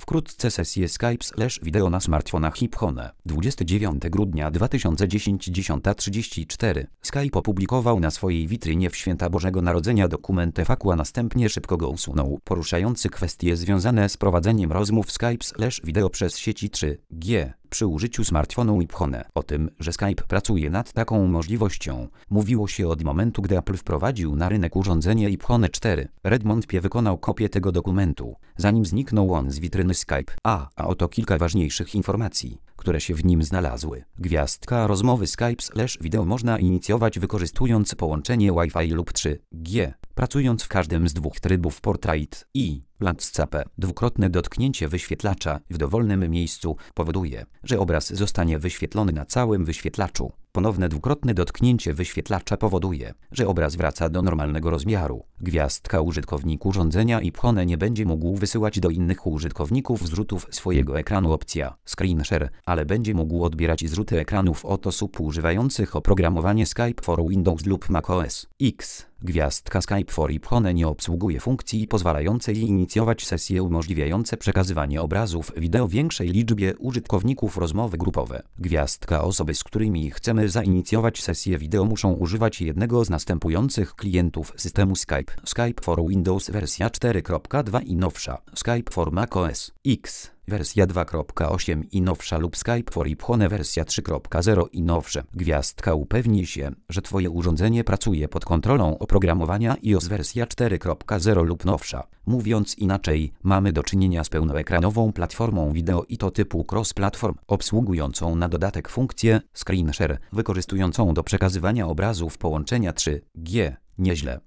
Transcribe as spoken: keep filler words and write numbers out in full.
Wkrótce sesje Skype slash wideo na smartfonach iPhone. dwudziestego dziewiątego grudnia dwa tysiące dziesiątego, dziesiąta trzydzieści cztery. Skype opublikował na swojej witrynie w święta Bożego Narodzenia dokument F A Q, a następnie szybko go usunął, poruszający kwestie związane z prowadzeniem rozmów Skype slash wideo przez sieci trzy G. Przy użyciu smartfonu iPhone. O tym, że Skype pracuje nad taką możliwością, mówiło się od momentu, gdy Apple wprowadził na rynek urządzenie iPhone cztery. Redmond P. wykonał kopię tego dokumentu, zanim zniknął on z witryny Skype. A, a oto kilka ważniejszych informacji, które się w nim znalazły. Gwiazdka rozmowy Skype slash wideo można inicjować wykorzystując połączenie Wi-Fi lub trzy G, pracując w każdym z dwóch trybów Portrait i Landscape. Dwukrotne dotknięcie wyświetlacza w dowolnym miejscu powoduje, że obraz zostanie wyświetlony na całym wyświetlaczu. Ponowne dwukrotne dotknięcie wyświetlacza powoduje, że obraz wraca do normalnego rozmiaru. Gwiazdka użytkownik urządzenia iPhone nie będzie mógł wysyłać do innych użytkowników zrzutów swojego ekranu opcja Screen Share, ale będzie mógł odbierać zrzuty ekranów od osób używających oprogramowanie Skype for Windows lub macOS X. Gwiazdka Skype for iPhone nie obsługuje funkcji pozwalającej inicjować sesje umożliwiające przekazywanie obrazów wideo większej liczbie użytkowników. Rozmowy grupowe. Gwiazdka osoby, z którymi chcemy zainicjować sesję wideo, muszą używać jednego z następujących klientów systemu Skype. Skype for Windows wersja cztery kropka dwa i nowsza, Skype for macOS X wersja dwa kropka osiem i nowsza lub Skype for iPhone wersja trzy kropka zero i nowsze. Gwiazdka upewni się, że Twoje urządzenie pracuje pod kontrolą oprogramowania iOS wersja cztery kropka zero lub nowsza. Mówiąc inaczej, mamy do czynienia z pełnoekranową platformą wideo i to typu cross-platform, obsługującą na dodatek funkcję Screen Share, wykorzystującą do przekazywania obrazów połączenia trzy G. Nieźle.